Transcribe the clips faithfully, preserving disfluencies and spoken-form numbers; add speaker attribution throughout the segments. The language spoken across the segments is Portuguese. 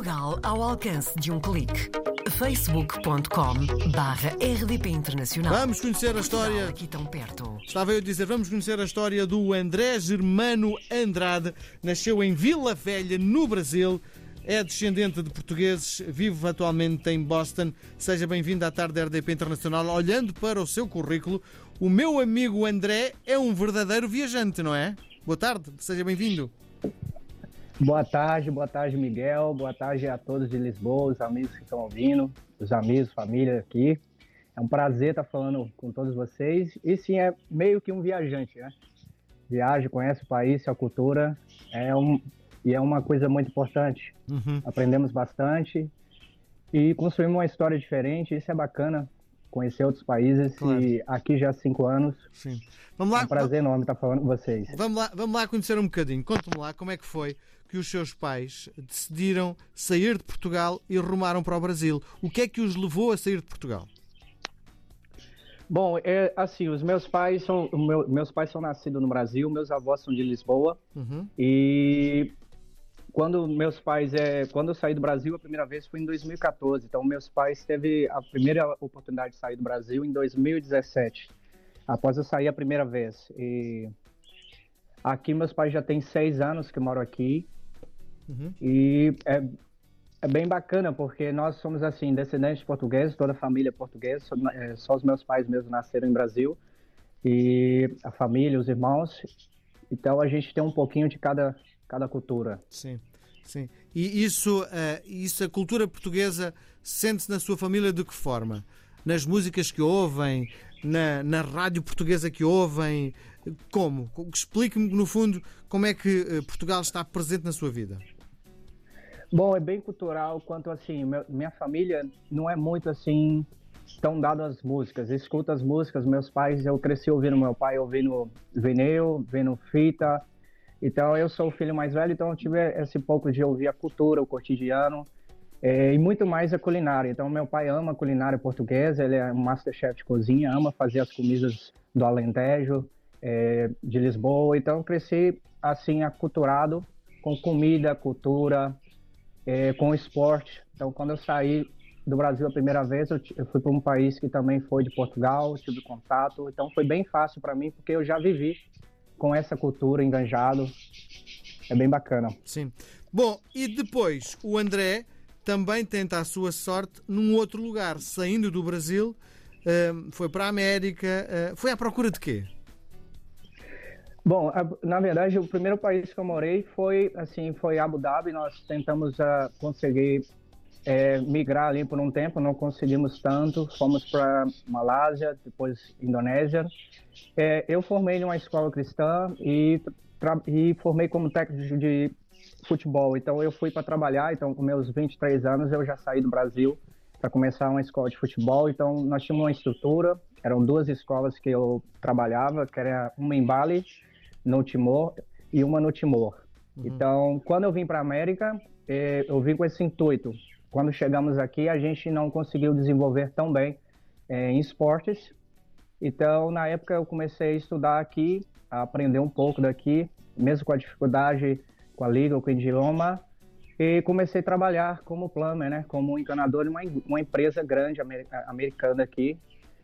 Speaker 1: Portugal ao alcance de um clique. facebook ponto com barra R D P Internacional.
Speaker 2: Vamos conhecer a
Speaker 1: Portugal,
Speaker 2: história.
Speaker 1: aqui tão perto.
Speaker 2: Estava eu a dizer, vamos conhecer a história do André Germano Andrade. Nasceu em Vila Velha, no Brasil. É descendente de portugueses, vive atualmente em Boston. Seja bem-vindo à tarde da R D P Internacional. Olhando para o seu currículo, o meu amigo André é um verdadeiro viajante, não é? Boa tarde, seja bem-vindo.
Speaker 3: Boa tarde, boa tarde, Miguel. Boa tarde a todos de Lisboa, os amigos que estão ouvindo, os amigos, família aqui. É um prazer estar falando com todos vocês. E sim, é meio que um viajante, né? Viaja, conhece o país, a cultura. É um, e é uma coisa muito importante.
Speaker 2: Uhum.
Speaker 3: Aprendemos bastante e construímos uma história diferente. Isso é bacana, conhecer outros países.
Speaker 2: Claro.
Speaker 3: E aqui já há cinco anos.
Speaker 2: Sim. Vamos lá,
Speaker 3: É um prazer enorme estar falando com vocês.
Speaker 2: vamos lá, vamos lá conhecer um bocadinho. Conte-me lá como é que foi que os seus pais decidiram sair de Portugal e rumaram para o Brasil. O que é que os levou a sair de Portugal?
Speaker 3: Bom, é assim, os meus pais são meu, meus pais são nascidos no Brasil, meus avós são de Lisboa.
Speaker 2: Uhum.
Speaker 3: E quando meus pais é, quando eu saí do Brasil a primeira vez foi em dois mil e quatorze. Então meus pais teve a primeira oportunidade de sair do Brasil em dois mil e dezessete. Após eu sair a primeira vez. E aqui meus pais já têm seis anos que moram aqui.
Speaker 2: Uhum.
Speaker 3: E é, é bem bacana, porque nós somos, assim, descendentes portugueses, toda a família é portuguesa, só, é, só os meus pais mesmo nasceram em Brasil, e a família, os irmãos, então a gente tem um pouquinho de cada, cada cultura.
Speaker 2: Sim, sim. E isso, uh, isso, a cultura portuguesa sente-se na sua família de que forma? Nas músicas que ouvem, na, na rádio portuguesa que ouvem, como? Explique-me, no fundo, como é que uh, Portugal está presente na sua vida.
Speaker 3: Bom, é bem cultural, quanto assim, meu, minha família não é muito assim, tão dada às músicas, escuta as músicas, meus pais, eu cresci ouvindo meu pai, ouvindo vinil, vendo fita, então eu sou o filho mais velho, então eu tive esse pouco de ouvir a cultura, o cotidiano, é, e muito mais a culinária. Então meu pai ama a culinária portuguesa, ele é um masterchef de cozinha, ama fazer as comidas do Alentejo, é, de Lisboa, então eu cresci assim, aculturado com comida, cultura, É, com esporte. Então, quando eu saí do Brasil a primeira vez, eu, eu fui para um país que também foi de Portugal, tive contato. Então, foi bem fácil para mim, porque eu já vivi com essa cultura, enganjado. É bem bacana.
Speaker 2: Sim. Bom, e depois o André também tenta a sua sorte num outro lugar, saindo do Brasil, uh, foi para a América. Uh, foi à procura de quê?
Speaker 3: Bom, na verdade, o primeiro país que eu morei foi, assim, foi Abu Dhabi. Nós tentamos uh, conseguir é, migrar ali por um tempo, não conseguimos tanto. Fomos para Malásia, depois Indonésia. É, eu formei em uma escola cristã e, e formei como técnico de futebol. Então, eu fui para trabalhar. Então, com meus vinte e três anos, eu já saí do Brasil para começar uma escola de futebol. Então, nós tínhamos uma estrutura. Eram duas escolas que eu trabalhava, que era uma em Bali, no Timor, e uma no Timor. Uhum. Então, quando eu vim para a América, eh, eu vim com esse intuito. Quando chegamos aqui, a gente não conseguiu desenvolver tão bem eh, em esportes. Então, na época, eu comecei a estudar aqui, a aprender um pouco daqui, mesmo com a dificuldade com a língua, com o idioma, e comecei a trabalhar como plumber, né, como encanador em uma, uma empresa grande americana aqui.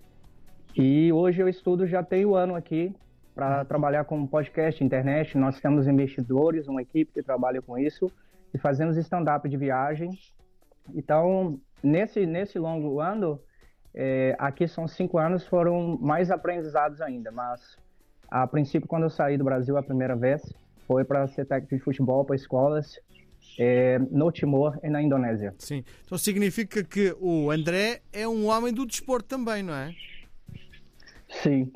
Speaker 3: E hoje eu estudo, já tenho um ano aqui, para trabalhar com podcast, internet. Nós temos investidores, uma equipe que trabalha com isso e fazemos stand-up de viagem. Então, nesse, nesse longo ano, é, aqui são cinco anos, foram mais aprendizados ainda, mas a princípio, quando eu saí do Brasil a primeira vez, foi para ser técnico de futebol para escolas é, no Timor e na Indonésia.
Speaker 2: Sim, então significa que o André é um homem do desporto também, não é?
Speaker 3: Sim.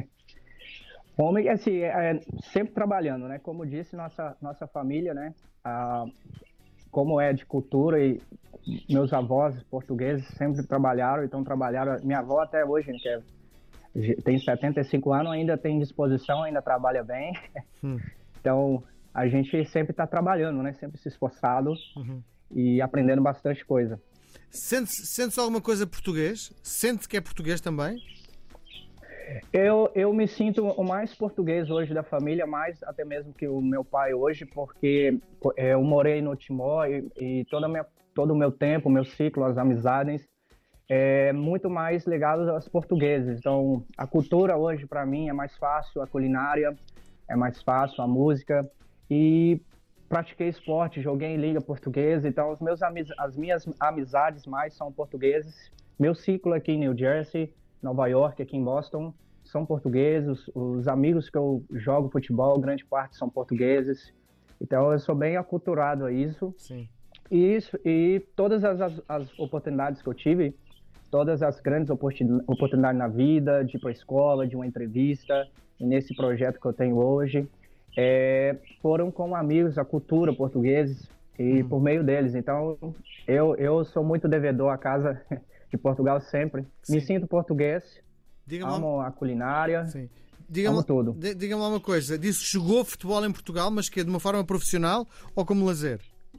Speaker 3: Homem, assim, é, sempre trabalhando, né? Como disse, nossa, nossa família, né? Ah, como é de cultura, e meus avós portugueses sempre trabalharam, então trabalharam. Minha avó até hoje, que é, tem setenta e cinco anos, ainda tem disposição, ainda trabalha bem. Hum. Então, a gente sempre está trabalhando, né? Sempre se esforçado uhum. e aprendendo bastante coisa.
Speaker 2: Sente-se sente alguma coisa português? Sente que é português também?
Speaker 3: Eu, eu me sinto o mais português hoje da família, mais até mesmo que o meu pai hoje, porque é, eu morei no Timor e, e toda minha, todo o meu tempo, o meu ciclo, as amizades, é muito mais ligados aos portugueses. Então, a cultura hoje, para mim, é mais fácil, a culinária é mais fácil, a música. E pratiquei esporte, joguei em liga portuguesa, então os meus amiz, as minhas amizades mais são portugueses. Meu ciclo aqui em New Jersey, Nova York, aqui em Boston, são portugueses. Os amigos que eu jogo futebol, grande parte são portugueses. Então eu sou bem aculturado a isso.
Speaker 2: Sim.
Speaker 3: E, isso, e todas as, as, as oportunidades que eu tive, todas as grandes oportunidades na vida, de ir para a escola, de uma entrevista, e nesse projeto que eu tenho hoje, é, foram com amigos, a cultura portugueses, e hum. por meio deles. Então, eu, eu sou muito devedor à casa de Portugal sempre. Sim. Me sinto português, diga-me amo lá... a culinária, Sim. Diga-me, amo tudo.
Speaker 2: Diga-me lá uma coisa, disse que jogou futebol em Portugal, mas que é de uma forma profissional ou como lazer?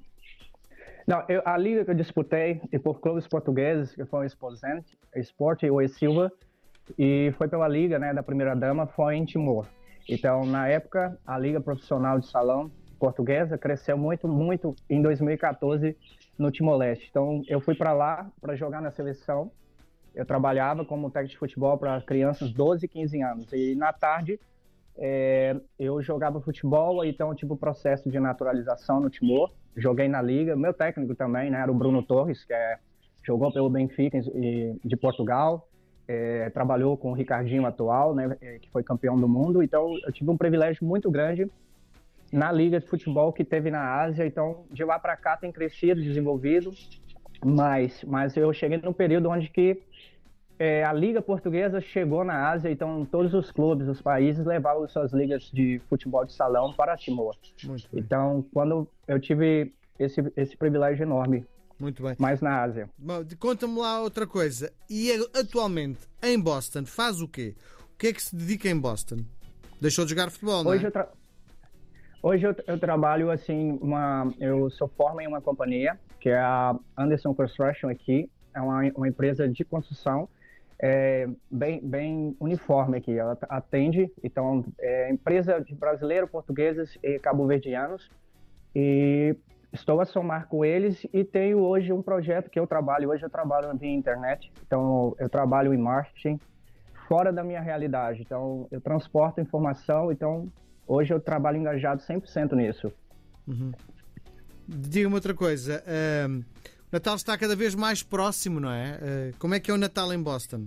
Speaker 3: Não, eu, a liga que eu disputei e por clubes portugueses, que foi o Exposente, Sport e o E-Silva, e foi pela liga, né, da primeira dama, foi em Timor. Então, na época, a liga profissional de salão portuguesa cresceu muito, muito em dois mil e quatorze no Timor-Leste. Então, eu fui para lá para jogar na seleção. Eu trabalhava como técnico de futebol para crianças doze, quinze anos. E na tarde, é, eu jogava futebol, então tive o processo de naturalização no Timor. Joguei na liga, meu técnico também, né, era o Bruno Torres, que é, jogou pelo Benfica de Portugal, é, trabalhou com o Ricardinho atual, né, que foi campeão do mundo. Então eu tive um privilégio muito grande na liga de futebol que teve na Ásia. Então de lá para cá tem crescido, desenvolvido, mas, mas eu cheguei num período onde que é, a liga portuguesa chegou na Ásia, então todos os clubes, os países levavam suas ligas de futebol de salão para Timor. Então, quando eu tive esse, esse privilégio enorme,
Speaker 2: Muito bem.
Speaker 3: mais na Ásia.
Speaker 2: Bom, conta-me lá outra coisa. E atualmente, em Boston, faz o quê? O que é que se dedica em Boston? Deixou de jogar futebol, não é?
Speaker 3: Hoje eu, tra... Hoje eu, eu trabalho assim, uma... eu sou forma em uma companhia, que é a Anderson Construction aqui. É uma, uma empresa de construção. É bem, bem uniforme aqui, ela atende, então, é empresa de brasileiros, portugueses e cabo-verdianos, e estou a somar com eles e tenho hoje um projeto que eu trabalho, hoje eu trabalho via internet, então eu trabalho em marketing fora da minha realidade, então eu transporto informação, então hoje eu trabalho engajado cem por cento nisso.
Speaker 2: Uhum. Diga-me outra coisa, uh... o Natal está cada vez mais próximo, não é? Uh, como é que é o Natal em Boston?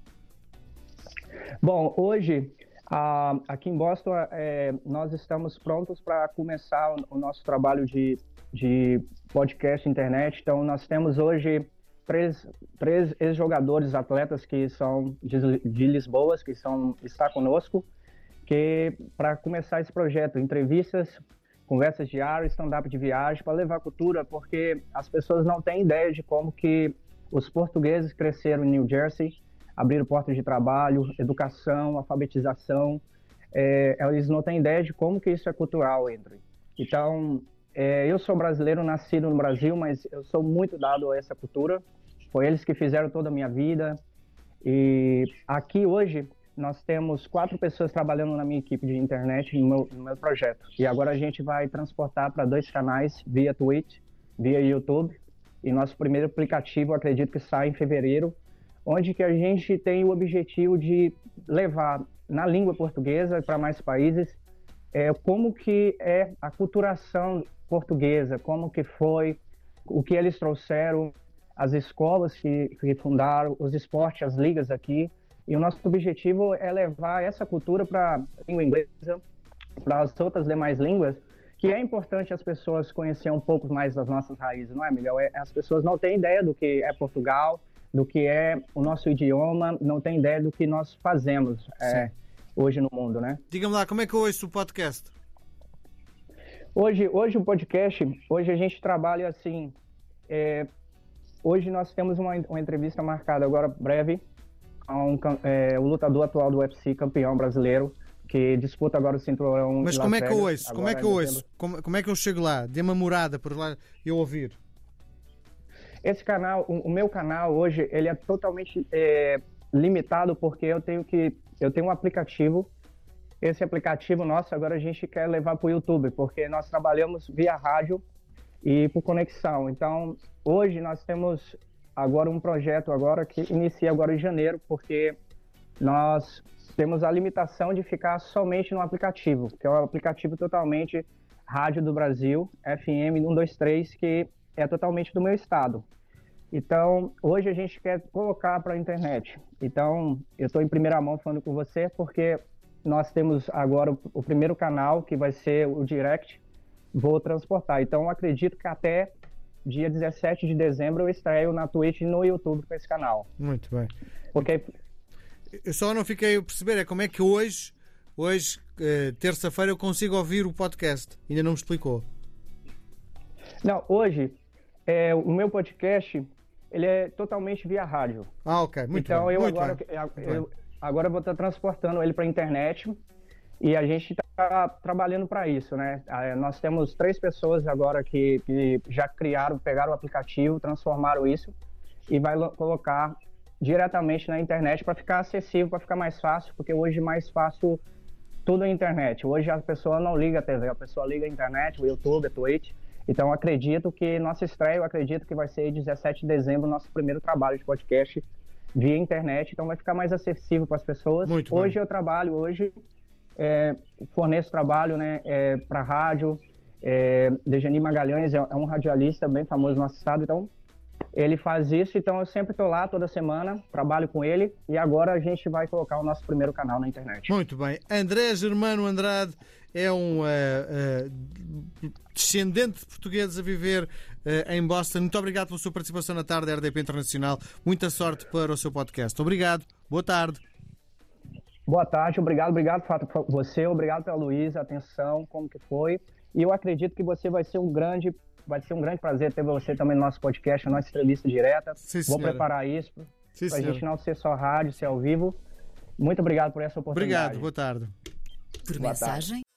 Speaker 3: Bom, hoje, uh, aqui em Boston, é, nós estamos prontos para começar o, o nosso trabalho de, de podcast internet. Então, nós temos hoje três, três ex-jogadores, atletas que são de, de Lisboa, que são, está conosco, que para começar esse projeto, entrevistas, conversas diárias, stand-up de viagem, para levar cultura, porque as pessoas não têm ideia de como que os portugueses cresceram em New Jersey, abriram portas de trabalho, educação, alfabetização. É, eles não têm ideia de como que isso é cultural entre. Então, é, eu sou brasileiro, nascido no Brasil, mas eu sou muito dado a essa cultura. Foi eles que fizeram toda a minha vida. E aqui hoje nós temos quatro pessoas trabalhando na minha equipe de internet, no meu, no meu projeto. E agora a gente vai transportar para dois canais, via Twitch, via YouTube. E nosso primeiro aplicativo, acredito que sai em fevereiro, onde que a gente tem o objetivo de levar na língua portuguesa para mais países é, como que é a culturação portuguesa, como que foi, o que eles trouxeram, as escolas que, que fundaram, os esportes, as ligas aqui. E o nosso objetivo é levar essa cultura para a língua inglesa, para as outras demais línguas, que é importante as pessoas conhecerem um pouco mais das nossas raízes, não é, Miguel? É, as pessoas não têm ideia do que é Portugal, do que é o nosso idioma, não têm ideia do que nós fazemos é, hoje no mundo, né?
Speaker 2: Diga-me lá, como é que eu ouço o podcast?
Speaker 3: Hoje, hoje o podcast, hoje a gente trabalha assim, é, hoje nós temos uma, uma entrevista marcada agora breve, Um, é, o lutador atual do U F C, campeão brasileiro, que disputa agora o cinturão.
Speaker 2: Mas como é que eu ouço? Como é que eu ouço? Como, como é que eu chego lá? Dê uma morada por lá eu ouvir.
Speaker 3: Esse canal, o, o meu canal hoje, ele é totalmente é, limitado porque eu tenho que eu tenho um aplicativo. Esse aplicativo nosso agora a gente quer levar para o YouTube, porque nós trabalhamos via rádio e por conexão. Então, hoje nós temos agora um projeto agora que inicia agora em janeiro, porque nós temos a limitação de ficar somente no aplicativo, que é o aplicativo totalmente Rádio do Brasil, F M cento e vinte e três, que é totalmente do meu estado. Então, hoje a gente quer colocar para a internet. Então, eu estou em primeira mão falando com você, porque nós temos agora o, o primeiro canal, que vai ser o Direct, vou transportar. Então, eu acredito que até dia dezessete de dezembro eu estreio na Twitch e no YouTube com esse canal.
Speaker 2: Muito bem.
Speaker 3: Porque...
Speaker 2: Eu só não fiquei a perceber é como é que hoje, hoje eh, terça-feira, eu consigo ouvir o podcast. Ainda não me explicou.
Speaker 3: Não, hoje, é, o meu podcast, ele é totalmente via rádio.
Speaker 2: Ah, ok. Muito
Speaker 3: então,
Speaker 2: bem.
Speaker 3: eu
Speaker 2: Muito
Speaker 3: agora,
Speaker 2: bem.
Speaker 3: eu, eu, agora eu vou estar transportando ele para a internet e a gente está trabalhando para isso, né? Nós temos três pessoas agora que, que já criaram, pegaram o aplicativo, transformaram isso e vai colocar diretamente na internet para ficar acessível, para ficar mais fácil, porque hoje é mais fácil tudo na internet. Hoje a pessoa não liga a T V, a pessoa liga a internet, o YouTube, a Twitch. Então acredito que nossa estreia, eu acredito que vai ser dezessete de dezembro, nosso primeiro trabalho de podcast via internet, então vai ficar mais acessível para as pessoas.
Speaker 2: Muito
Speaker 3: hoje
Speaker 2: bem.
Speaker 3: eu trabalho, hoje é, forneço trabalho, né, é, para rádio. É, Dejani Magalhães é, é um radialista bem famoso no nosso estado, então ele faz isso, então eu sempre estou lá toda semana, trabalho com ele e agora a gente vai colocar o nosso primeiro canal na internet.
Speaker 2: Muito bem. André Germano Andrade é um uh, uh, descendente de portugueses a viver uh, em Boston. Muito obrigado pela sua participação na tarde da R D P Internacional. Muita sorte para o seu podcast. Obrigado. Boa tarde.
Speaker 3: Boa tarde. Obrigado, obrigado por você, obrigado pela Luísa, atenção, como que foi. E eu acredito que você vai ser um grande Vai ser um grande prazer ter você também no nosso podcast, na nossa entrevista direta.
Speaker 2: Sim,
Speaker 3: Vou preparar isso para a gente não ser só rádio, ser ao vivo. Muito obrigado por essa oportunidade.
Speaker 2: Obrigado, boa tarde.
Speaker 1: Por
Speaker 3: Boa
Speaker 1: mensagem,
Speaker 3: tarde.